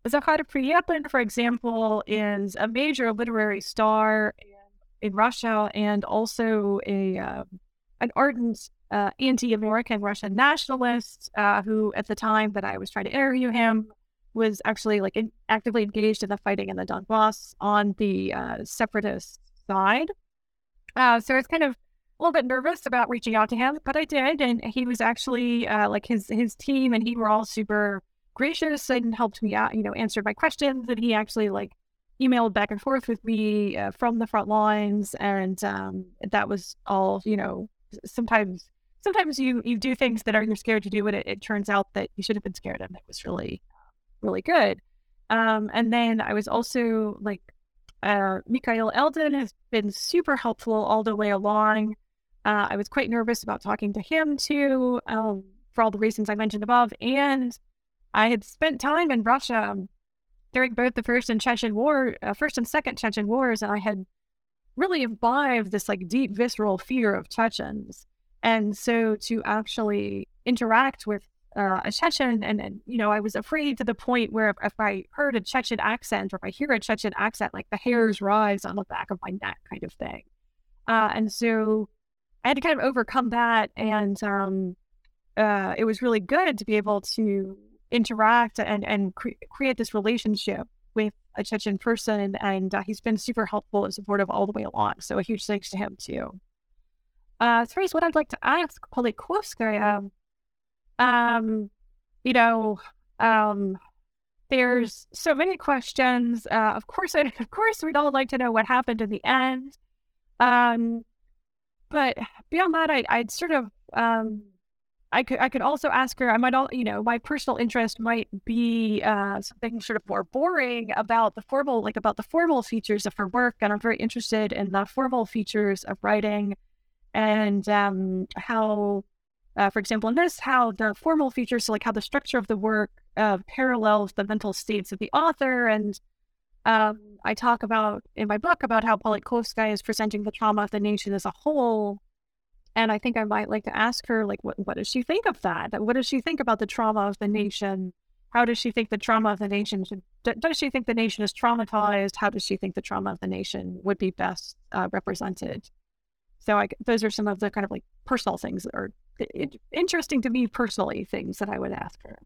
Zakhar Priyapin, for example, is a major literary star in, in Russia and also a uh, an ardent uh, anti-American Russian nationalist uh, who, at the time that I was trying to interview him, was actually like in, actively engaged in the fighting in the Donbass on the uh, separatist side. Uh, so I was kind of a little bit nervous about reaching out to him, but I did, and he was actually uh, like his his team and he were all super gracious and helped me out, you know, answered my questions, and he actually like emailed back and forth with me uh, from the front lines, and um, that was all, you know, sometimes sometimes you you do things that are you're scared to do, but it, it turns out that you should have been scared, and it was really really good. Um, and then I was also like, uh, Mikhail Eldon has been super helpful all the way along. Uh, I was quite nervous about talking to him too, um, for all the reasons I mentioned above. And I had spent time in Russia during both the first and Chechen war, uh, first and second Chechen wars, and I had really imbibed this like deep visceral fear of Chechens. And so to actually interact with uh, a Chechen, and, and, you know, I was afraid to the point where if, if I heard a Chechen accent or if I hear a Chechen accent, like the hairs rise on the back of my neck kind of thing. Uh, and so I had to kind of overcome that. And um, uh, it was really good to be able to interact and, and cre- create this relationship with a Chechen person. And uh, he's been super helpful and supportive all the way along. So a huge thanks to him too. Uh, as far as what I'd like to ask Politkovskaya, um, you know, um, there's so many questions. Uh, of course, I, of course, we'd all like to know what happened in the end. Um, but beyond that, I, I'd sort of, um, I could, I could also ask her. I might, all, you know, my personal interest might be uh, something sort of more boring about the formal, like about the formal features of her work, and I'm very interested in the formal features of writing. And um, how, uh, for example, in this, how the formal features, so like how the structure of the work uh, parallels the mental states of the author. And um, I talk about in my book about how Politkovskaya is presenting the trauma of the nation as a whole. And I think I might like to ask her, like, what, what does she think of that? What does she think about the trauma of the nation? How does she think the trauma of the nation should, does she think the nation is traumatized? How does she think the trauma of the nation would be best uh, represented? So I, those are some of the kind of like personal things that are it, interesting to me personally, things that I would ask her.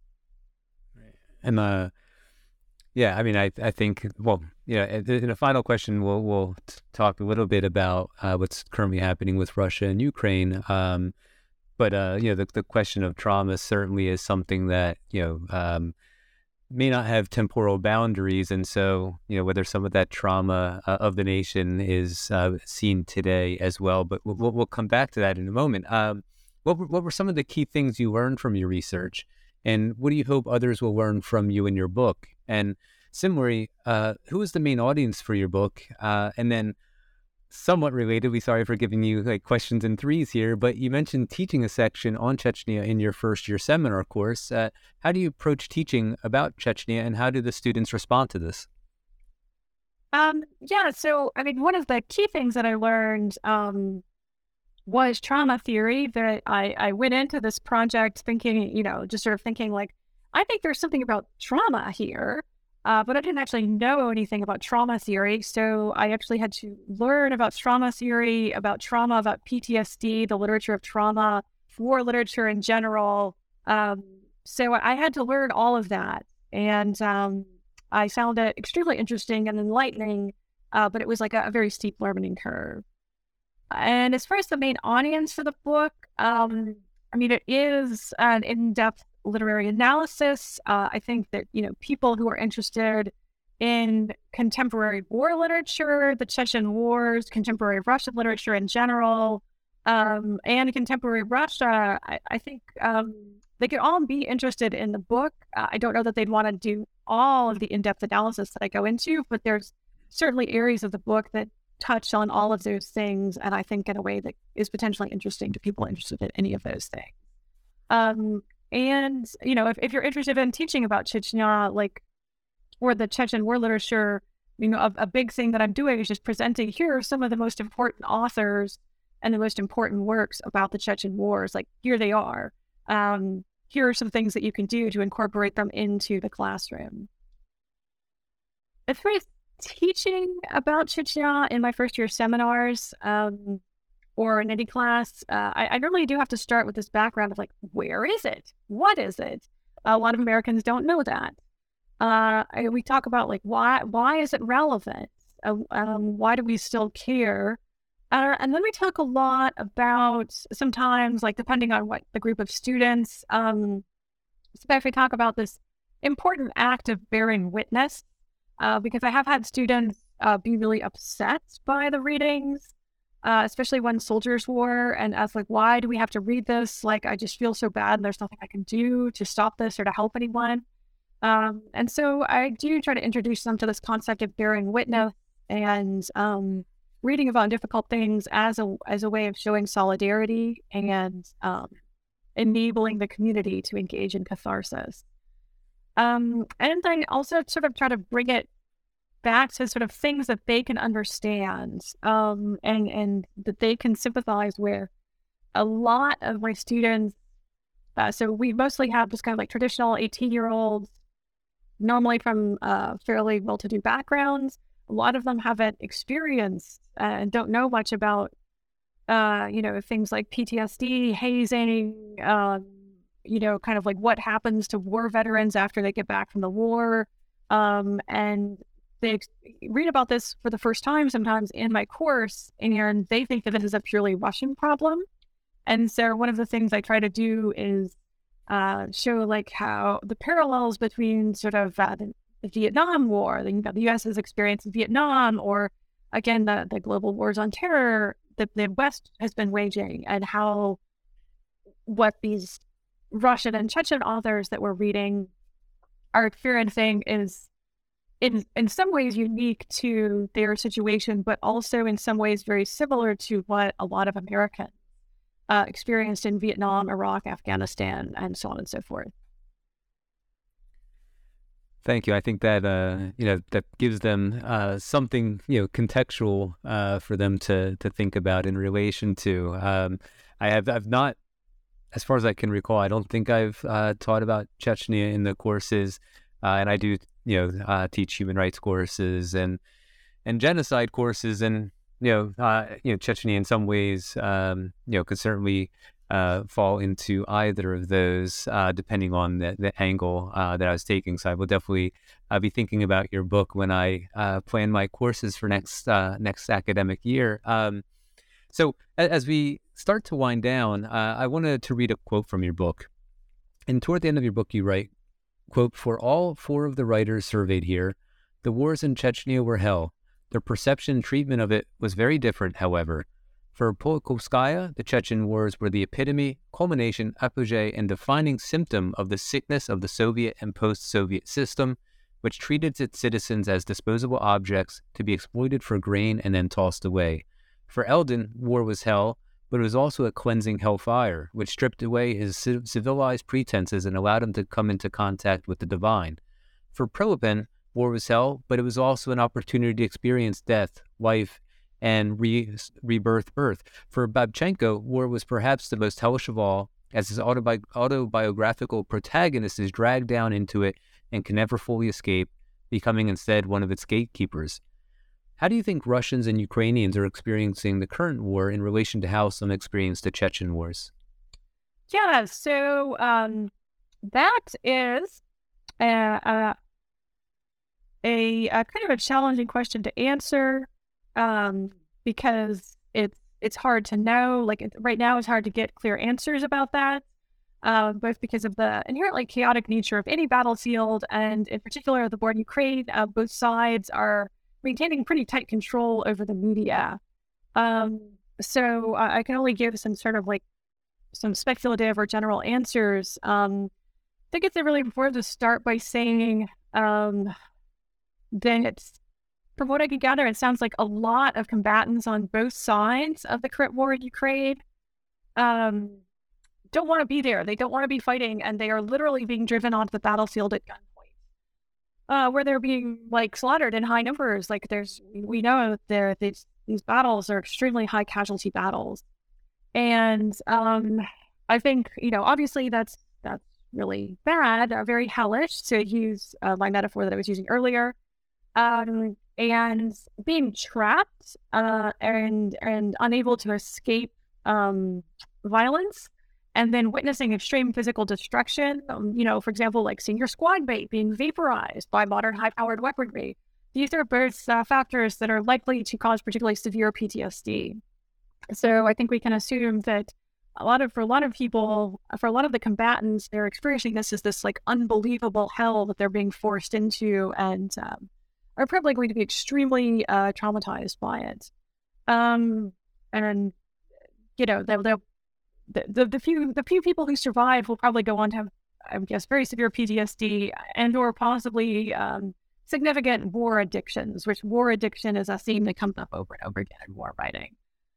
And uh, yeah, I mean, I I think, well, yeah, in a final question, we'll we'll talk a little bit about uh, what's currently happening with Russia and Ukraine. Um, but uh, you know, the the question of trauma certainly is something that, you know, um, may not have temporal boundaries, and so, you know, whether some of that trauma uh, of the nation is uh, seen today as well. But we'll, we'll come back to that in a moment. Um, what were, what were some of the key things you learned from your research, and what do you hope others will learn from you in your book? And similarly, uh, who is the main audience for your book? Uh, and then, somewhat relatedly, sorry for giving you like questions in threes here, but you mentioned teaching a section on Chechnya in your first year seminar course. Uh, how do you approach teaching about Chechnya, and how do the students respond to this? Um, yeah, so, I mean, one of the key things that I learned um, was trauma theory. That I, I went into this project thinking, you know, just sort of thinking like, I think there's something about trauma here. Uh, but I didn't actually know anything about trauma theory. So I actually had to learn about trauma theory, about trauma, about P T S D, the literature of trauma, war literature in general. Um, so I had to learn all of that. And um, I found it extremely interesting and enlightening, uh, but it was like a, a very steep learning curve. And as far as the main audience for the book, um, I mean, it is an in-depth literary analysis. Uh, I think that, you know, people who are interested in contemporary war literature, the Chechen wars, contemporary Russian literature in general, um, and contemporary Russia, I, I think um, they could all be interested in the book. Uh, I don't know that they'd want to do all of the in-depth analysis that I go into, but there's certainly areas of the book that touch on all of those things, and I think in a way that is potentially interesting to people interested in any of those things. Um, And, you know, if, if you're interested in teaching about Chechnya, like, or the Chechen war literature, you know, a, a big thing that I'm doing is just presenting here are some of the most important authors and the most important works about the Chechen wars. Like, here they are. Um, here are some things that you can do to incorporate them into the classroom. as far as teaching about Chechnya in my first year seminars, um, or in any class, uh, I, I normally do have to start with this background of like, where is it? What is it? A lot of Americans don't know that. Uh, we talk about like, why why is it relevant? Uh, um, why do we still care? Uh, and then we talk a lot about sometimes, like depending on what the group of students, um, sometimes we talk about this important act of bearing witness, uh, because I have had students uh, be really upset by the readings. Uh, especially when soldiers war, and ask like, why do we have to read this? Like, I just feel so bad and there's nothing I can do to stop this or to help anyone. Um, and so I do try to introduce them to this concept of bearing witness and um, reading about difficult things as a as a way of showing solidarity and um, enabling the community to engage in catharsis. Um, and I also sort of try to bring it back to sort of things that they can understand, um, and, and that they can sympathize with. A lot of my students, uh, so we mostly have just kind of like traditional eighteen-year-olds, normally from uh, fairly well-to-do backgrounds. A lot of them haven't experienced uh, and don't know much about, uh, you know, things like P T S D, hazing, um, you know, kind of like what happens to war veterans after they get back from the war, um, and they read about this for the first time sometimes in my course, and they think that this is a purely Russian problem. And so one of the things I try to do is uh, show like how the parallels between sort of uh, the, the Vietnam War, the, the U S's experience in Vietnam, or again, the, the global wars on terror that the West has been waging, and how what these Russian and Chechen authors that we're reading are experiencing is in in some ways unique to their situation, but also in some ways very similar to what a lot of Americans uh, experienced in Vietnam, Iraq, Afghanistan, and so on and so forth. Thank you. I think that uh, you know that gives them uh, something you know contextual uh, for them to to think about in relation to. Um, I have I've not, as far as I can recall, I don't think I've uh, taught about Chechnya in the courses, uh, and I do. you know, uh, teach human rights courses and and genocide courses, and you know, uh, you know, Chechnya in some ways, um, you know, could certainly uh, fall into either of those, uh, depending on the, the angle uh, that I was taking. So I will definitely uh, be thinking about your book when I uh, plan my courses for next uh, next academic year. Um, so as we start to wind down, uh, I wanted to read a quote from your book, and toward the end of your book, you write, quote, "For all four of the writers surveyed here, the wars in Chechnya were hell. Their perception and treatment of it was very different, however. For Polkovskaya, the Chechen wars were the epitome, culmination, apogee, and defining symptom of the sickness of the Soviet and post-Soviet system, which treated its citizens as disposable objects to be exploited for grain and then tossed away. For Eldon, war was hell, but it was also a cleansing hellfire, which stripped away his civilized pretenses and allowed him to come into contact with the divine. For Prilepin, war was hell, but it was also an opportunity to experience death, life, and re- rebirth birth. For Babchenko, war was perhaps the most hellish of all, as his autobi- autobiographical protagonist is dragged down into it and can never fully escape, becoming instead one of its gatekeepers. How do you think Russians and Ukrainians are experiencing the current war in relation to how some experienced the Chechen wars?" Yeah, so um, that is a, a, a, a kind of a challenging question to answer, um, because it's it's hard to know. Like it, right now, it's hard to get clear answers about that, uh, both because of the inherently chaotic nature of any battlefield, and in particular, the war in Ukraine. Uh, both sides are maintaining pretty tight control over the media. Um, so uh, I can only give some sort of like some speculative or general answers. Um, I think it's really important to start by saying um, that from what I can gather, it sounds like a lot of combatants on both sides of the current war in Ukraine um, don't want to be there. They don't want to be fighting, and they are literally being driven onto the battlefield at gunpoint. Uh, where they're being like slaughtered in high numbers. Like there's, we know there these these battles are extremely high casualty battles, and um, I think you know obviously that's that's really bad, uh, very hellish to use uh, my metaphor that I was using earlier. um, and being trapped uh, and and unable to escape um, violence, and then witnessing extreme physical destruction. Um, you know, for example, like seeing your squad mate being vaporized by modern high-powered weaponry. These are both uh, factors that are likely to cause particularly severe P T S D. So I think we can assume that a lot of, for a lot of people, for a lot of the combatants, they're experiencing this as this like unbelievable hell that they're being forced into, and um, are probably going to be extremely uh, traumatized by it. Um, and you know, they'll, they'll, the, the the few the few people who survive will probably go on to have, I guess, very severe P T S D and or possibly um, significant war addictions, which war addiction is a theme that comes up over and over again in war writing.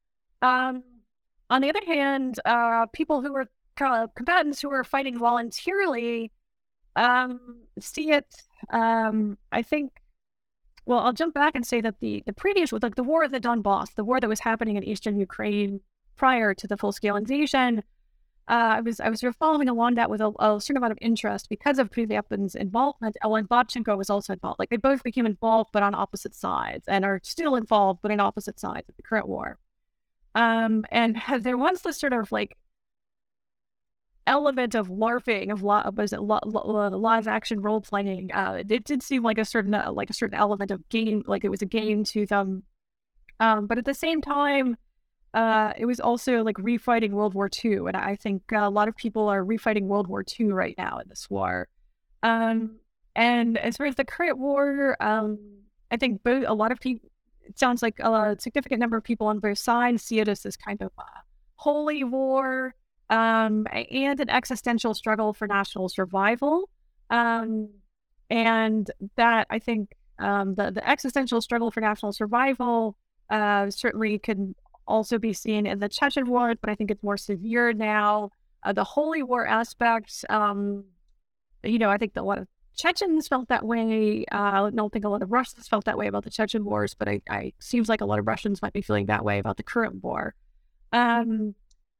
Um, on the other hand, uh, people who are uh, combatants who are fighting voluntarily um, see it. Um, I think. Well, I'll jump back and say that the the previous, like the war of the Donbass, the war that was happening in eastern Ukraine prior to the full scale invasion, uh, I was I was sort of following along that with a, a certain amount of interest because of Prilyapin's involvement. Ellen Babchenko was also involved. Like they both became involved, but on opposite sides, and are still involved, but on opposite sides of the current war. Um, and there was this sort of like element of LARPing, of lo- was it lo- lo- live action role playing. Uh, it did seem like a certain uh, like a certain element of game, like it was a game to them. Um, but at the same time, uh, it was also like refighting World War Two, and I think uh, a lot of people are refighting World War Two right now in this war. Um, and as far as the current war, um, I think both, a lot of people. It sounds like a significant number of people on both sides see it as this kind of uh, holy war um, and an existential struggle for national survival. Um, and that, I think, um, the, the existential struggle for national survival uh, certainly can also be seen in the Chechen War, but I think it's more severe now. Uh, the holy war aspect, um, you know, I think that a lot of Chechens felt that way. Uh, I don't think a lot of Russians felt that way about the Chechen wars, but I, I seems like a lot of Russians might be feeling that way about the current war. Um,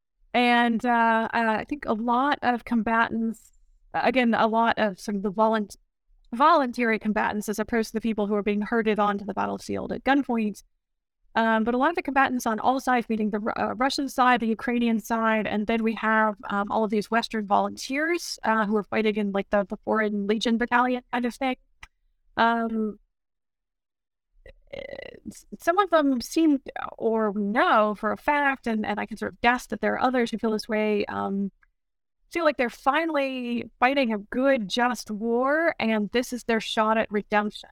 and uh, I think a lot of combatants, again, a lot of some of the volunt- voluntary combatants, as opposed to the people who are being herded onto the battlefield at gunpoint. Um, but a lot of the combatants on all sides, meaning the uh, Russian side, the Ukrainian side, and then we have um, all of these Western volunteers uh, who are fighting in like the, the Foreign Legion Battalion kind of thing. Um, some of them seem, or know for a fact, and, and I can sort of guess that there are others who feel this way, um, feel like they're finally fighting a good, just war, and this is their shot at redemption.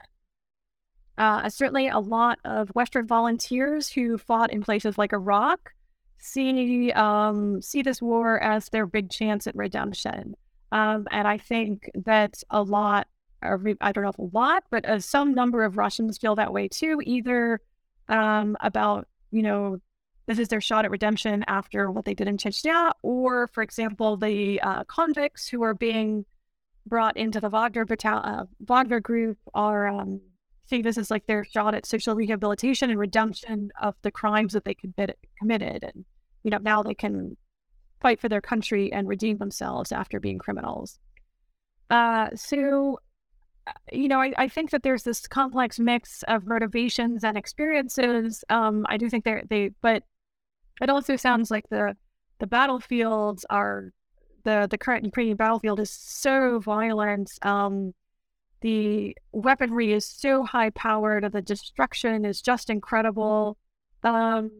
Uh, certainly a lot of Western volunteers who fought in places like Iraq see um, see this war as their big chance at redemption. Um, and I think that a lot, or I don't know if a lot, but uh, some number of Russians feel that way too, either um, about, you know, this is their shot at redemption after what they did in Chechnya, or, for example, the uh, convicts who are being brought into the Wagner, battalion, uh, Wagner group are... Um, see this as like their shot at social rehabilitation and redemption of the crimes that they committed, committed. And, you know, now they can fight for their country and redeem themselves after being criminals. Uh, so, you know, I, I think that there's this complex mix of motivations and experiences. Um, I do think they're, they, but it also sounds like the, the battlefields are, the, the current Ukrainian battlefield is so violent. Um, The weaponry is so high powered, the destruction is just incredible. Um,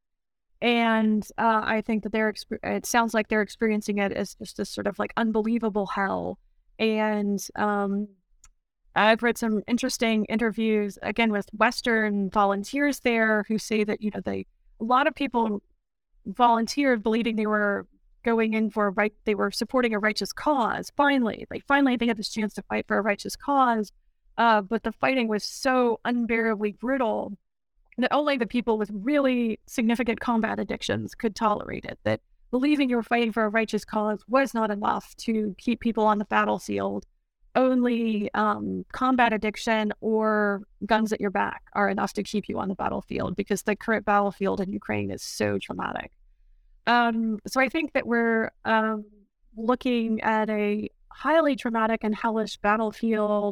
and uh, I think that they're, it sounds like they're experiencing it as just this sort of like unbelievable hell. And um, I've read some interesting interviews, again, with Western volunteers there who say that, you know, they, a lot of people volunteered believing they were going in for a right, they were supporting a righteous cause. Finally, like finally, they had this chance to fight for a righteous cause. Uh, but the fighting was so unbearably brutal that only the people with really significant combat addictions could tolerate it. That believing you were fighting for a righteous cause was not enough to keep people on the battlefield. Only um, combat addiction or guns at your back are enough to keep you on the battlefield, because the current battlefield in Ukraine is so traumatic. Um, so I think that we're um, looking at a highly traumatic and hellish battlefield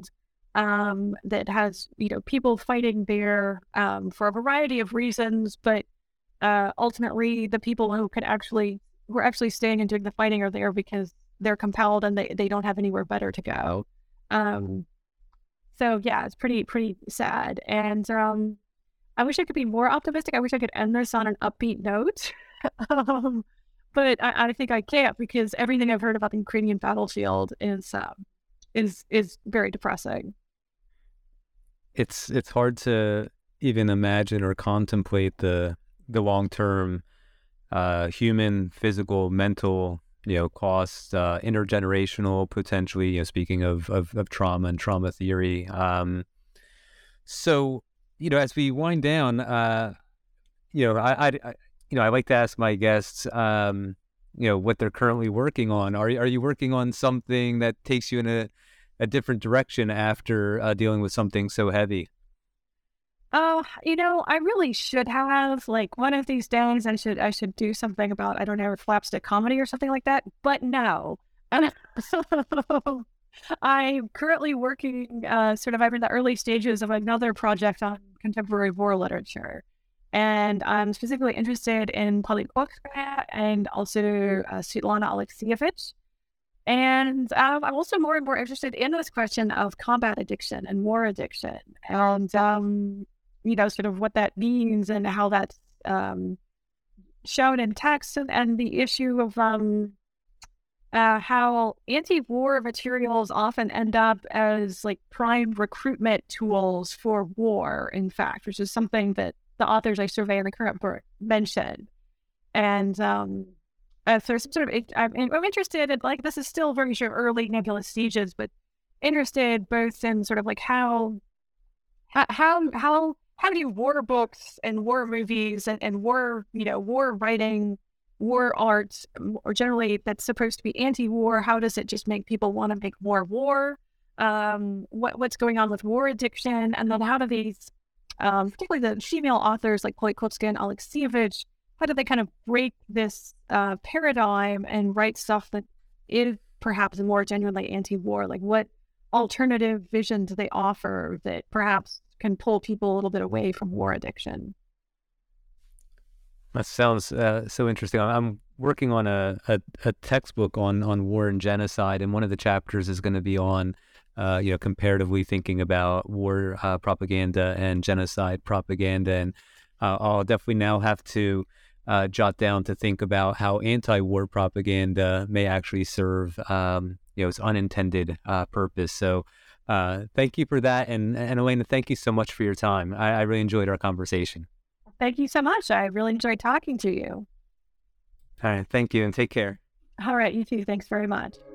um, that has, you know, people fighting there um, for a variety of reasons, but uh, ultimately the people who could actually, who are actually staying and doing the fighting are there because they're compelled and they, they don't have anywhere better to go. Um, so yeah, it's pretty, pretty sad. And um, I wish I could be more optimistic. I wish I could end this on an upbeat note. um, but I, I think I can't, because everything I've heard about the Ukrainian battlefield is um, is is very depressing. It's it's hard to even imagine or contemplate the the long term uh, human, physical, mental, you know, costs, uh, intergenerational, potentially. You know, speaking of of, of trauma and trauma theory. Um, so, you know, as we wind down, uh, you know, I, I, I you know, I like to ask my guests, um, you know, what they're currently working on. Are are you working on something that takes you in a a different direction after uh, dealing with something so heavy? Oh, you know, I really should have, like, one of these days I should I should do something about, I don't know, slapstick comedy or something like that. But no. And I'm currently working uh, sort of, I'm in the early stages of another project on contemporary war literature. And I'm specifically interested in Politkowskaia and also uh, Svetlana Alexievich. And um, I'm also more and more interested in this question of combat addiction and war addiction, and, um, you know, sort of what that means and how that's um, shown in text, and, and the issue of um, uh, how anti-war materials often end up as like prime recruitment tools for war, in fact, which is something that the authors I survey in the current book mention. And um, Uh, so some sort of, I'm, I'm interested in, like, this is still very sure early nebulous stages, but interested both in sort of like how, how, how, how, how do war books and war movies and, and war, you know, war writing, war art, or generally that's supposed to be anti-war, how does it just make people want to make more war? Um, what, what's going on with war addiction? And then how do these, um, particularly the female authors like Politkowskaia and Alexievich, how do they kind of break this uh, paradigm and write stuff that is perhaps more genuinely anti-war? Like, what alternative vision do they offer that perhaps can pull people a little bit away from war addiction? That sounds uh, so interesting. I'm working on a, a, a textbook on, on war and genocide, and one of the chapters is going to be on, uh, you know, comparatively thinking about war uh, propaganda and genocide propaganda. And uh, I'll definitely now have to Uh, jot down to think about how anti-war propaganda may actually serve, um, you know, its unintended uh, purpose. So uh, thank you for that. And, and Elena, thank you so much for your time. I, I really enjoyed our conversation. Thank you so much. I really enjoyed talking to you. All right. Thank you, and take care. All right. You too. Thanks very much.